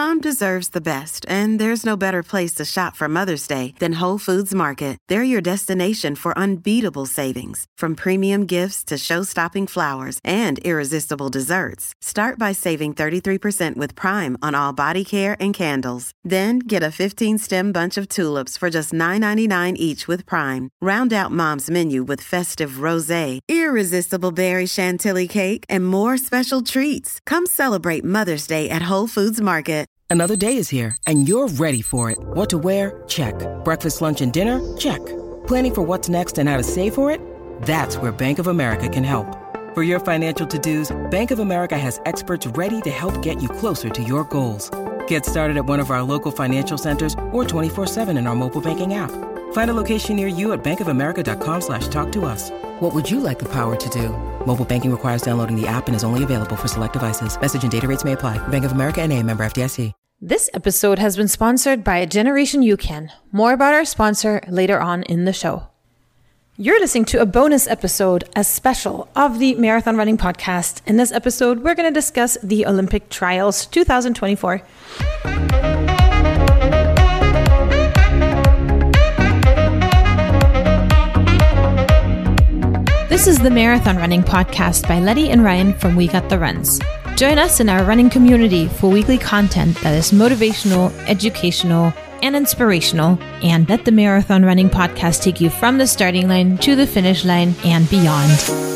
Mom deserves the best, and there's no better place to shop for Mother's Day than Whole Foods Market. They're your destination for unbeatable savings, from premium gifts to show-stopping flowers and irresistible desserts. Start by saving 33% with Prime on all body care and candles. Then get a 15-stem bunch of tulips for just $9.99 each with Prime. Round out Mom's menu with festive rosé, irresistible berry chantilly cake, and more special treats. Come celebrate Mother's Day at Whole Foods Market. Another day is here, and you're ready for it. What to wear? Check. Breakfast, lunch, and dinner? Check. Planning for what's next and how to save for it? That's where Bank of America can help. For your financial to-dos, Bank of America has experts ready to help get you closer to your goals. Get started at one of our local financial centers or 24/7 in our mobile banking app. Find a location near you at bankofamerica.com/talktous. What would you like the power to do? Mobile banking requires downloading the app and is only available for select devices. Message and data rates may apply. Bank of America N.A., member FDIC. This episode has been sponsored by Generation UCAN. More about our sponsor later on in the show. You're listening to a bonus episode, a special of the Marathon Running Podcast. In this episode, we're going to discuss the Olympic Trials 2024. This is the Marathon Running Podcast by Letty and Ryan from We Got the Runs. Join us in our running community for weekly content that is motivational, educational, and inspirational, and let the Marathon Running Podcast take you from the starting line to the finish line and beyond.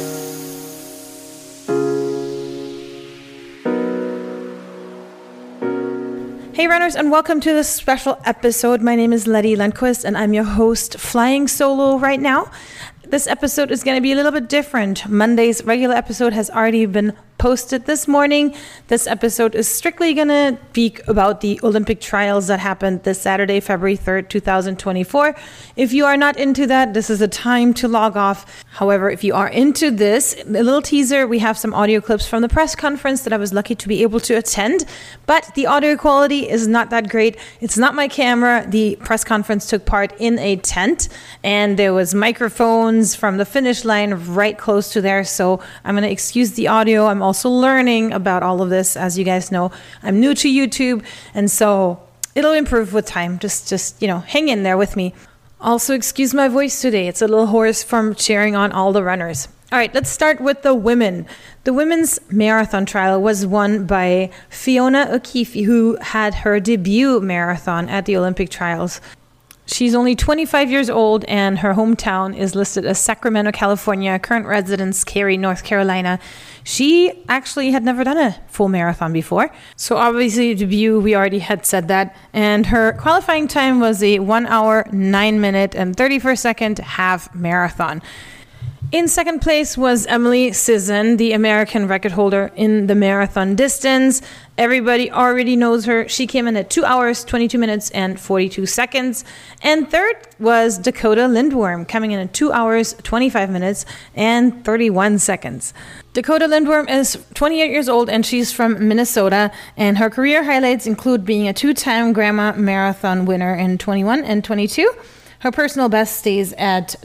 Hey runners, and welcome to this special episode. My name is Letty Lundquist, and I'm your host, flying solo right now. This episode is going to be a little bit different. Monday's regular episode has already been posted this morning. This episode is strictly going to speak about the Olympic trials that happened this Saturday, February 3rd, 2024. If you are not into that, this is a time to log off. However, if you are into this, a little teaser, we have some audio clips from the press conference that I was lucky to be able to attend, but the audio quality is not that great. It's not my camera. The press conference took part in a tent, and there was microphones from the finish line right close to there, so I'm going to excuse the audio. I'm also learning about all of this. As you guys know, I'm new to YouTube, and so it'll improve with time. Just hang in there with me. Also, excuse my voice today. It's a little hoarse from cheering on all the runners. All right, let's start with the women. The women's marathon trial was won by Fiona O'Keefe, who had her debut marathon at the Olympic trials. She's only 25 years old, and her hometown is listed as Sacramento, California. Current residence, Cary, North Carolina. She actually had never done a full marathon before. So obviously debut, we already had said that. And her qualifying time was a 1 hour, 9 minute and 31 second half marathon. In second place was Emily Sisson, the American record holder in the marathon distance. Everybody already knows her. She came in at 2 hours, 22 minutes, and 42 seconds. And third was Dakota Lindworm, coming in at 2 hours, 25 minutes, and 31 seconds. Dakota Lindworm is 28 years old, and she's from Minnesota. And her career highlights include being a two-time Grandma Marathon winner in 21 and 22. Her personal best stays at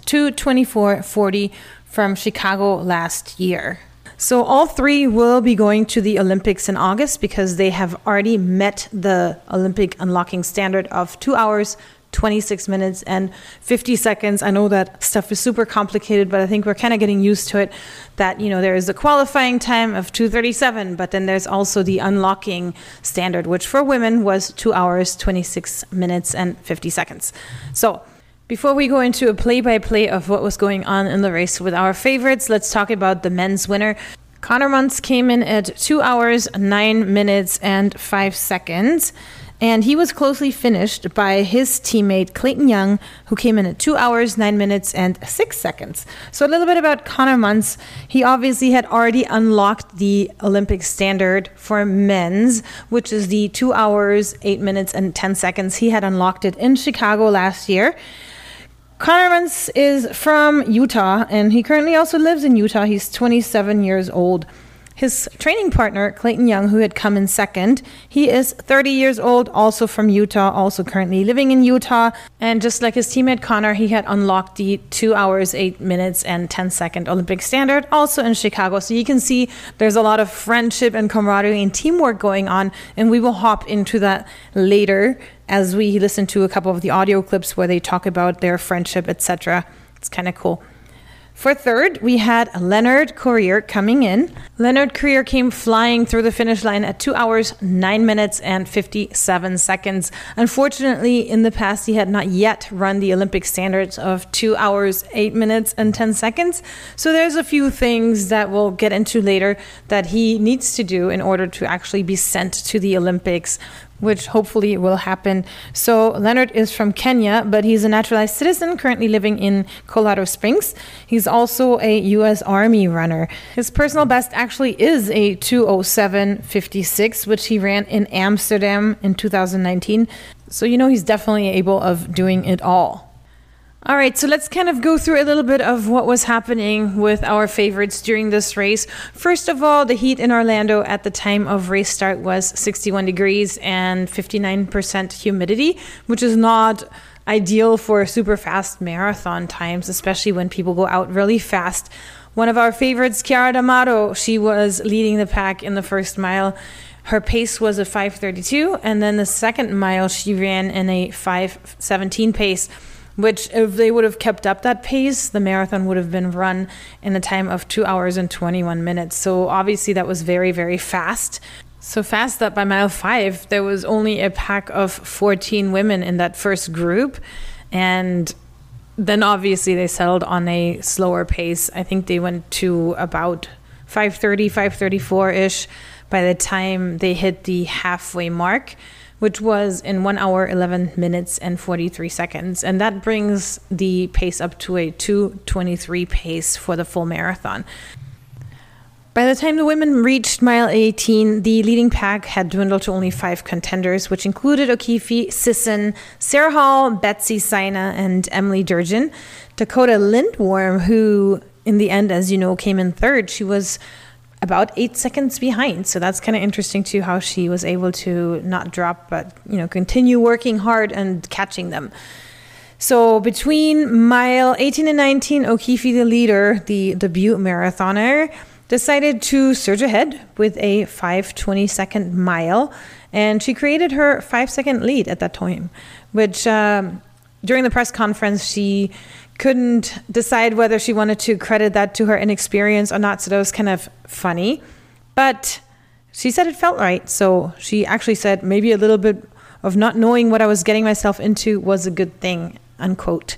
2:24:40 from Chicago last year. So all three will be going to the Olympics in August because they have already met the Olympic unlocking standard of 2 hours, 26 minutes and 50 seconds. I know that stuff is super complicated, but I think we're kind of getting used to it, that, there is a qualifying time of 2:37, but then there's also the unlocking standard, which for women was 2 hours, 26 minutes and 50 seconds. So before we go into a play-by-play of what was going on in the race with our favorites, let's talk about the men's winner. Conor Mantz came in at 2 hours, 9 minutes, and 5 seconds. And he was closely finished by his teammate Clayton Young, who came in at 2 hours, 9 minutes, and 6 seconds. So a little bit about Conor Mantz. He obviously had already unlocked the Olympic standard for men's, which is the 2 hours, 8 minutes, and 10 seconds. He had unlocked it in Chicago last year. Conor Mantz is from Utah, and he currently also lives in Utah. He's 27 years old. His training partner, Clayton Young, who had come in second, he is 30 years old, also from Utah, also currently living in Utah. And just like his teammate Connor, he had unlocked the 2 hours, 8 minutes, and 10-second Olympic standard, also in Chicago. So you can see there's a lot of friendship and camaraderie and teamwork going on. And we will hop into that later as we listen to a couple of the audio clips where they talk about their friendship, etc. It's kind of cool. For third, we had Leonard Courier coming in. Leonard Courier came flying through the finish line at 2 hours, 9 minutes, and 57 seconds. Unfortunately, in the past, he had not yet run the Olympic standards of 2 hours, 8 minutes, and 10 seconds. So there's a few things that we'll get into later that he needs to do in order to actually be sent to the Olympics, which hopefully will happen. So Leonard is from Kenya, but he's a naturalized citizen currently living in Colorado Springs. He's also a U.S. Army runner. His personal best actually is a 2:07:56, which he ran in Amsterdam in 2019. So he's definitely able of doing it all. All right, so let's kind of go through a little bit of what was happening with our favorites during this race. First of all, the heat in Orlando at the time of race start was 61 degrees and 59% humidity, which is not ideal for super fast marathon times, especially when people go out really fast. One of our favorites, Chiara D'Amato, she was leading the pack in the first mile. Her pace was a 5:32, and then the second mile she ran in a 5:17 pace, which if they would have kept up that pace, the marathon would have been run in a time of 2 hours and 21 minutes. So obviously that was very, very fast. So fast that by mile 5, there was only a pack of 14 women in that first group. And then obviously they settled on a slower pace. I think they went to about 5:30, 5:34-ish by the time they hit the halfway mark, which was in 1 hour, 11 minutes, and 43 seconds. And that brings the pace up to a 2:23 pace for the full marathon. By the time the women reached mile 18, the leading pack had dwindled to only 5 contenders, which included O'Keeffe, Sisson, Sarah Hall, Betsy Saina, and Emily Durgin. Dakota Lindworm, who in the end, as you know, came in third, she was about 8 seconds behind. So that's kind of interesting too, how she was able to not drop, but continue working hard and catching them. So between mile 18 and 19, O'Keeffe, the leader, the debut marathoner, decided to surge ahead with a 5:22 mile, and she created her 5-second lead at that time, which during the press conference she couldn't decide whether she wanted to credit that to her inexperience or not. So that was kind of funny, but she said it felt right. So she actually said maybe a little bit of not knowing what I was getting myself into was a good thing, unquote.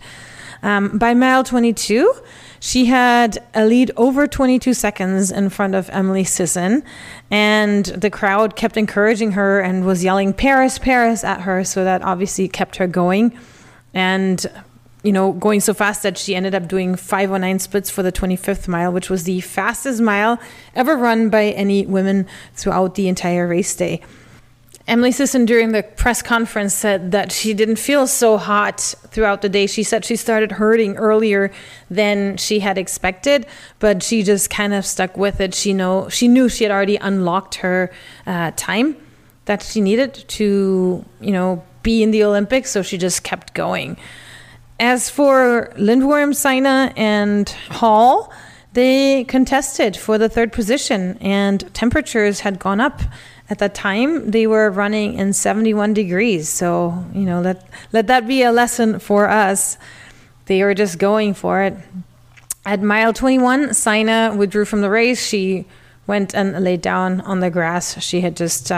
By mile 22, she had a lead over 22 seconds in front of Emily Sisson, and the crowd kept encouraging her and was yelling Paris, Paris at her. So that obviously kept her going. And going so fast that she ended up doing 5:09 splits for the 25th mile, which was the fastest mile ever run by any women throughout the entire race day. Emily Sisson during the press conference said that she didn't feel so hot throughout the day. She said she started hurting earlier than she had expected, but she just kind of stuck with it. She knew she had already unlocked her time that she needed to, be in the Olympics, so she just kept going. As for Lindworm, Saina, and Hall, they contested for the third position, and temperatures had gone up. At that time, they were running in 71 degrees. So, let that be a lesson for us. They were just going for it. At mile 21, Saina withdrew from the race. She went and laid down on the grass. She had just,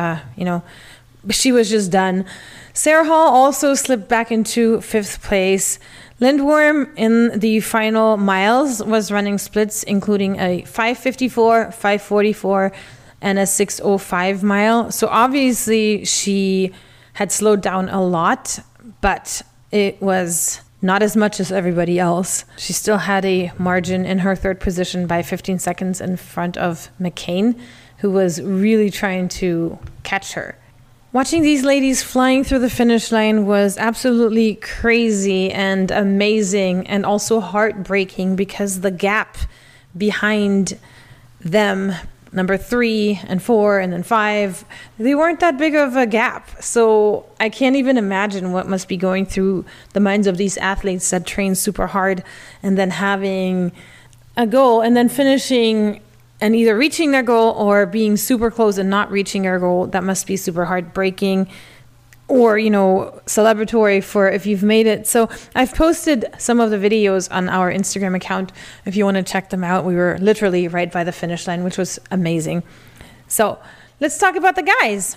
she was just done. Sarah Hall also slipped back into 5th place. Lindworm in the final miles was running splits, including a 5:54, 5:44, and a 6:05 mile. So obviously she had slowed down a lot, but it was not as much as everybody else. She still had a margin in her third position by 15 seconds in front of McCain, who was really trying to catch her. Watching these ladies flying through the finish line was absolutely crazy and amazing, and also heartbreaking because the gap behind them number 3 and 4 and then 5, they weren't that big of a gap. So I can't even imagine what must be going through the minds of these athletes that train super hard and then having a goal and then finishing and either reaching their goal or being super close and not reaching their goal. That must be super heartbreaking, or, celebratory for if you've made it. So I've posted some of the videos on our Instagram account if you want to check them out. We were literally right by the finish line, which was amazing. So let's talk about the guys.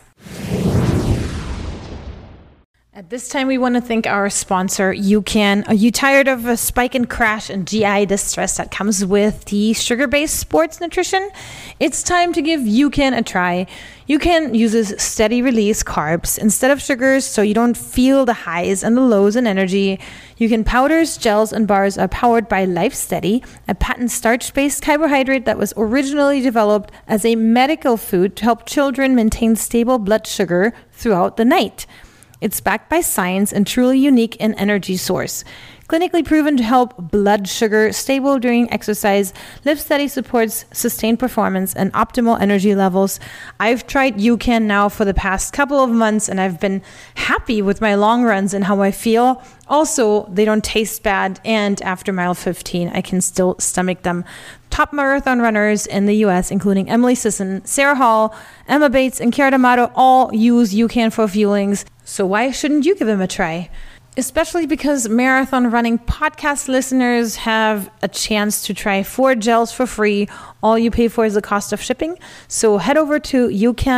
At this time, we want to thank our sponsor, UCAN. Are you tired of a spike and crash and GI distress that comes with the sugar-based sports nutrition? It's time to give UCAN a try. UCAN uses steady-release carbs instead of sugars, so you don't feel the highs and the lows in energy. UCAN powders, gels, and bars are powered by LifeSteady, a patent starch-based carbohydrate that was originally developed as a medical food to help children maintain stable blood sugar throughout the night. It's backed by science and truly unique in energy source. Clinically proven to help blood sugar stable during exercise, LifeSteady supports sustained performance and optimal energy levels. I've tried UCAN now for the past couple of months and I've been happy with my long runs and how I feel. Also, they don't taste bad, and after mile 15, I can still stomach them. Top marathon runners in the US, including Emily Sisson, Sarah Hall, Emma Bates, and Chiara D'Amato, all use UCAN for fuelings. So why shouldn't you give them a try? Especially because Marathon Running podcast listeners have a chance to try 4 gels for free. All you pay for is the cost of shipping. So head over to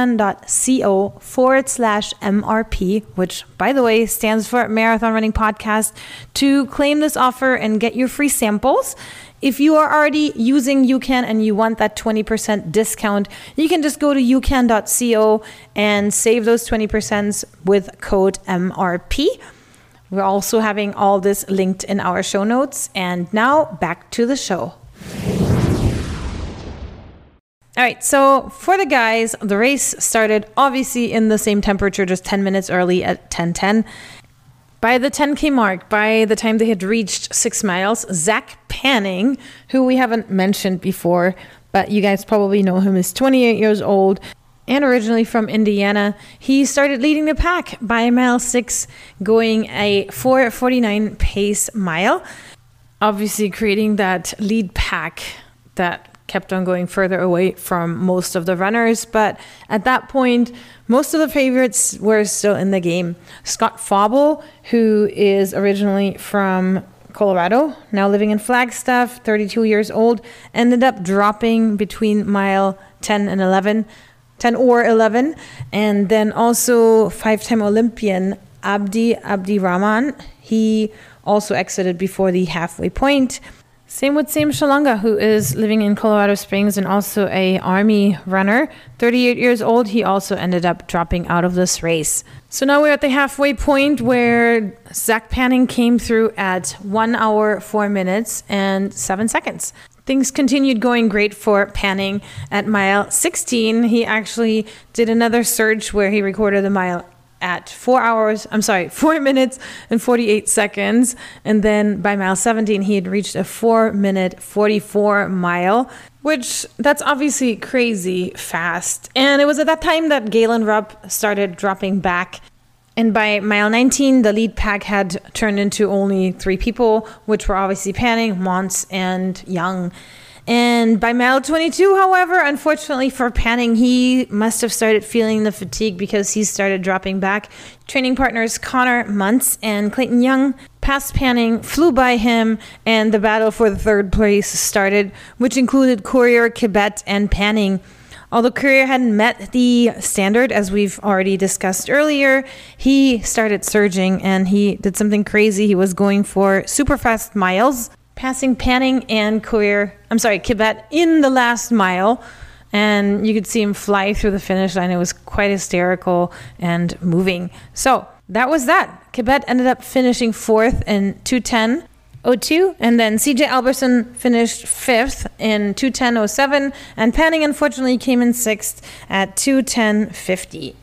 ucan.co/MRP, which, by the way, stands for Marathon Running Podcast, to claim this offer and get your free samples. If you are already using UCAN and you want that 20% discount, you can just go to ucan.co and save those 20% with code MRP. We're also having all this linked in our show notes. And now back to the show. All right, so for the guys, the race started obviously in the same temperature, just 10 minutes early at 10:10. By the 10K mark, by the time they had reached 6 miles, Zach Panning, who we haven't mentioned before, but you guys probably know him, is 28 years old and originally from Indiana. He started leading the pack by mile 6, going a 4:49 pace mile, obviously creating that lead pack that kept on going further away from most of the runners. But at that point, most of the favorites were still in the game. Scott Fauble, who is originally from Colorado, now living in Flagstaff, 32 years old, ended up dropping between mile 10 or 11. And then also 5-time Olympian Abdi Rahman, he also exited before the halfway point. Same with Sam Shalanga, who is living in Colorado Springs and also a Army runner. 38 years old, he also ended up dropping out of this race. So now we're at the halfway point where Zach Panning came through at 1 hour, 4 minutes and 7 seconds. Things continued going great for Panning. At mile 16, he actually did another surge where he recorded the mile at 4 minutes and 48 seconds. And then by mile 17, he had reached a 4-minute 44 mile, which that's obviously crazy fast. And it was at that time that Galen Rupp started dropping back. And by mile 19, the lead pack had turned into only 3 people, which were obviously Panning, Mons, and Young. And by mile 22, however, unfortunately for Panning, he must have started feeling the fatigue because he started dropping back. Training partners Connor Muntz and Clayton Young passed Panning, flew by him, and the battle for the 3rd place started, which included Courier, Kibet, and Panning. Although Courier hadn't met the standard, as we've already discussed earlier, he started surging and he did something crazy. He was going for super fast miles, passing Panning and Kibet in the last mile. And you could see him fly through the finish line. It was quite hysterical and moving. So that was that. Kibet ended up finishing 4th in 2:10.02, and then CJ Alberson finished 5th in 2:10.07, and Panning unfortunately came in 6th at 2:10.50.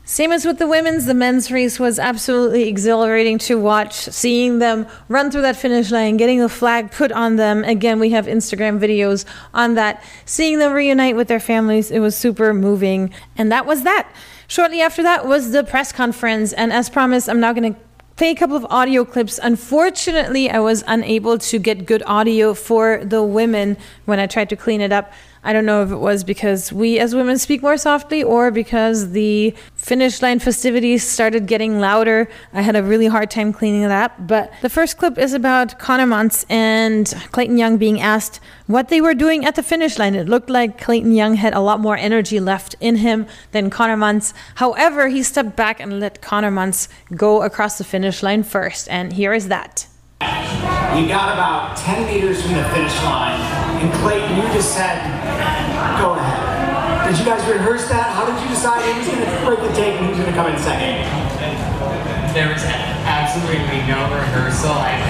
Same as with the women's, the men's race was absolutely exhilarating to watch. Seeing them run through that finish line, getting the flag put on them. Again, we have Instagram videos on that. Seeing them reunite with their families, it was super moving. And that was that. Shortly after that was the press conference. And as promised, I'm now going to play a couple of audio clips. Unfortunately, I was unable to get good audio for the women when I tried to clean it up. I don't know if it was because we as women speak more softly or because the finish line festivities started getting louder. I had a really hard time cleaning it up. But the first clip is about Conor Mantz and Clayton Young being asked what they were doing at the finish line. It looked like Clayton Young had a lot more energy left in him than Conor Mantz. However, he stepped back and let Conor Mantz go across the finish line first. And here is that. You got about 10 meters from the finish line, and Clayton, you just said, go ahead. Did you guys rehearse that? How did you decide who was going to break the tape and who's going to come in second? There was absolutely no rehearsal. I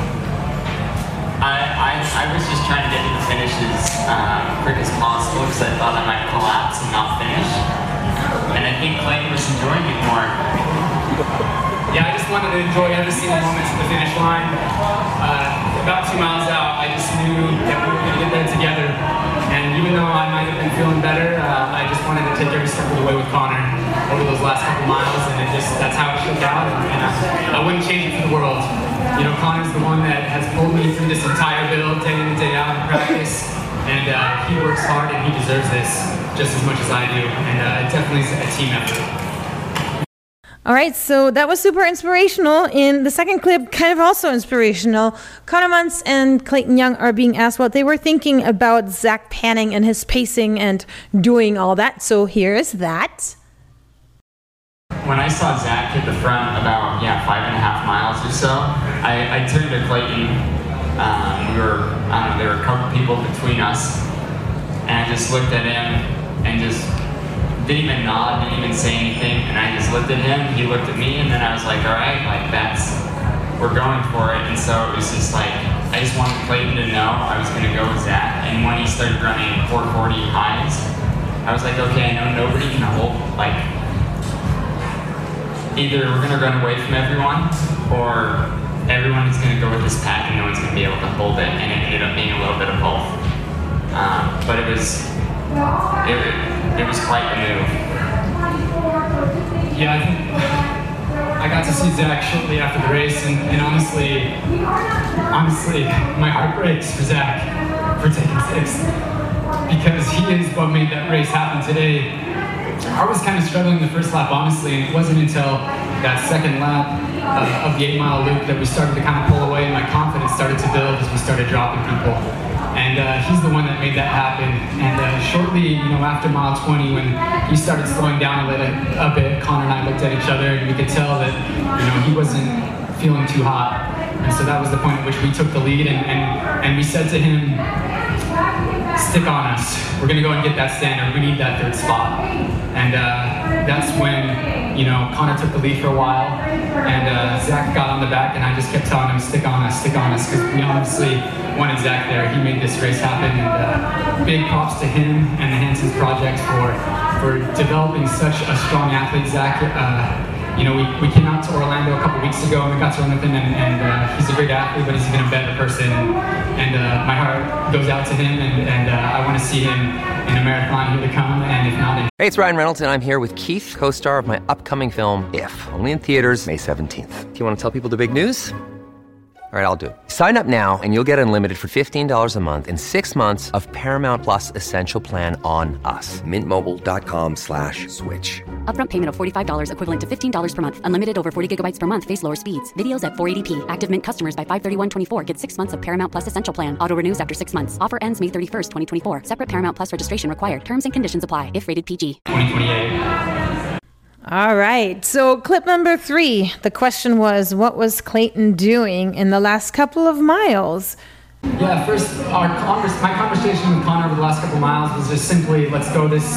was just trying to get to the finish as quick as possible because I thought I might collapse and not finish. And I think Clayton was enjoying it more. Yeah, I just wanted to enjoy every single moment to the finish line. About 2 miles out, I just knew that we were going to get there together. And even though I might have been feeling better, I just wanted to take every step of the way with Conor over those last couple miles, and that's how it shook out. And I wouldn't change it for the world. You know, Conor's the one that has pulled me through this entire build, day in and day out in practice. And he works hard, and he deserves this just as much as I do. And it definitely is a team effort. All right, so that was super inspirational. In the second clip, kind of also inspirational, Conor Mantz and Clayton Young are being asked what they were thinking about Zach Panning and his pacing and doing all that. So here is that. When I saw Zach hit the front about 5.5 miles or so, I turned to Clayton. There were a couple people between us, and I just looked at him and just didn't even nod, didn't even say anything, and I just looked at him, he looked at me, and then I was like, all right, we're going for it. And so it was just like, I just wanted Clayton to know I was going to go with Zach. And when he started running 440 highs, I was like, okay, I know nobody can hold, either we're going to run away from everyone, or everyone is going to go with this pack and no one's going to be able to hold it. And it ended up being a little bit of both. But it was quite a move. Yeah, I think I got to see Zach shortly after the race, and honestly, my heart breaks for Zach for taking sixth, because he is what made that race happen today. I was kind of struggling the first lap, honestly, and it wasn't until that second lap of the 8-mile loop that we started to kind of pull away, and my confidence started to build as we started dropping people. And he's the one that made that happen. And shortly, after mile 20, when he started slowing down a bit, Conor and I looked at each other, and we could tell that, he wasn't feeling too hot. And so that was the point at which we took the lead, and we said to him, stick on us. We're going to go and get that standard. We need that third spot. And that's when, Conor took the lead for a while, and Zach got on the back, and I just kept telling him, stick on us, because we honestly wanted Zach there. He made this race happen, and big props to him and the Hanson's Project for developing such a strong athlete. Zach, we came out to Orlando a couple weeks ago, and we got to run with him, and he's a great athlete, but he's even a better person, and my heart goes out to him, and I want to see him in a marathon here to come, and if not in... Hey, it's Ryan Reynolds, and I'm here with Keith, co-star of my upcoming film, If, only in theaters May 17th. Do you want to tell people the big news? All right, I'll do it. Sign up now and you'll get unlimited for $15 a month and 6 months of Paramount Plus Essential Plan on us. MintMobile.com/switch. Upfront payment of $45 equivalent to $15 per month. Unlimited over 40 gigabytes per month. Face lower speeds. Videos at 480p. Active Mint customers by 531.24 get 6 months of Paramount Plus Essential Plan. Auto renews after 6 months. Offer ends May 31st, 2024. Separate Paramount Plus registration required. Terms and conditions apply if rated PG. 2028. All right. So clip number 3. The question was, what was Clayton doing in the last couple of miles? Yeah, first, my conversation with Conor over the last couple of miles was just simply, let's do this.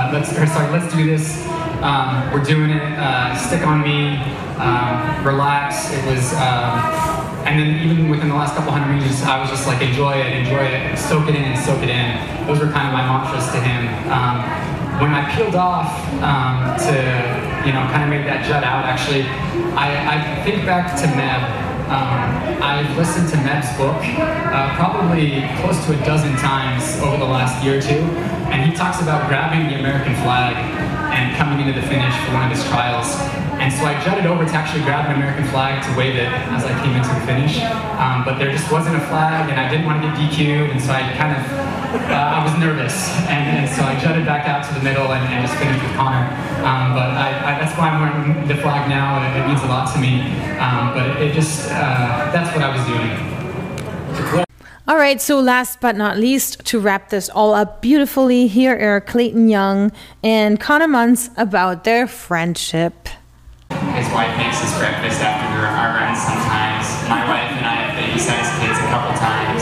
We're doing it. Stick on me. Relax. It was, and then even within the last couple 100 meters, I was just like, enjoy it, soak it in. Those were kind of my mantras to him. when I peeled off to, kind of make that jut out, actually, I think back to Meb. I've listened to Meb's book probably close to a dozen times over the last year or two, and he talks about grabbing the American flag and coming into the finish for one of his trials. And so I jutted over to actually grab an American flag to wave it as I came into the finish, but there just wasn't a flag, and I didn't want to get DQ'd, and so I kind of, I was nervous, and so I jutted back out to the middle and just finished with Connor. But that's why I'm wearing the flag now, and it means a lot to me. But it just, that's what I was doing. All right, so last but not least, to wrap this all up beautifully, here are Clayton Young and Connor Munz about their friendship. His wife makes us breakfast after our runs sometimes. My wife and I have babysat his kids a couple times.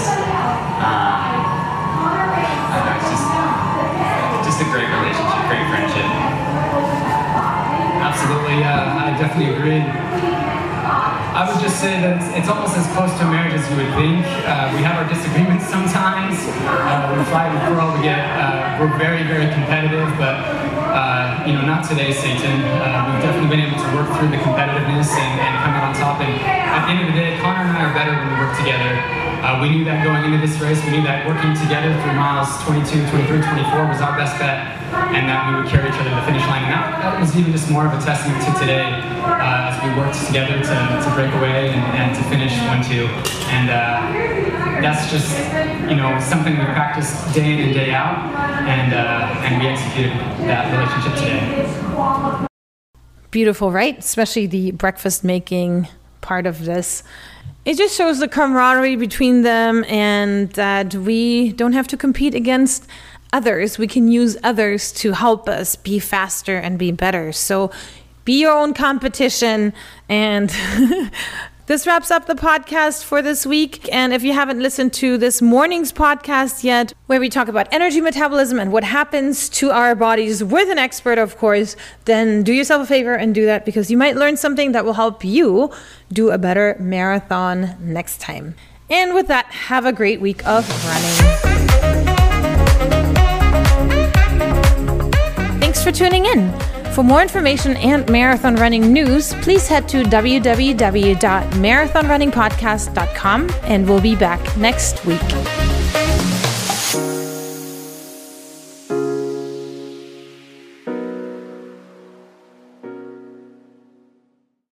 It's just a great relationship, great friendship. Absolutely, I definitely agree. I would just say that it's almost as close to a marriage as you would think. We have our disagreements sometimes. We fight and quarrel. We're very, very competitive, but not today, Satan. We've definitely been able to work through the competitiveness and come out on top. And at the end of the day, Connor and I are better when we work together. We knew that going into this race. We knew that working together through miles 22, 23, 24 was our best bet, and that we would carry each other to the finish line. And that was even just more of a testament to today as we worked together to break away and to finish 1-2. And that's just, something we practiced day in and day out, and we executed that relationship today. Beautiful, right? Especially the breakfast making part of this. It just shows the camaraderie between them, and that we don't have to compete against others. We can use others to help us be faster and be better. So be your own competition. And this wraps up the podcast for this week. And if you haven't listened to this morning's podcast yet, where we talk about energy metabolism and what happens to our bodies with an expert, of course, then do yourself a favor and do that, because you might learn something that will help you do a better marathon next time. And with that, have a great week of running. Thanks for tuning in. For more information and marathon running news, please head to www.marathonrunningpodcast.com, and we'll be back next week.